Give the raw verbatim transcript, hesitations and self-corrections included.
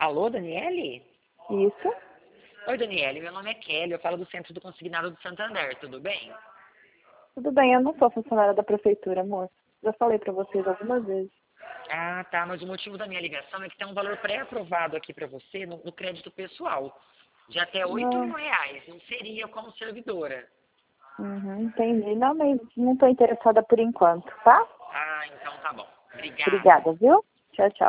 Alô, Daniele? Isso. Oi, Daniele, meu nome é Kelly, eu falo do Centro do Consignado do Santander, tudo bem? Tudo bem, eu não sou funcionária da prefeitura, amor. Já falei pra vocês algumas vezes. Ah, tá, mas o motivo da minha ligação é que tem um valor pré-aprovado aqui para você no, no crédito pessoal, de até oito mil Não. reais, não seria como servidora. Uhum, entendi. Não, mas não tô interessada por enquanto, tá? Ah, então tá bom. Obrigado. Obrigada, viu? Tchau, tchau.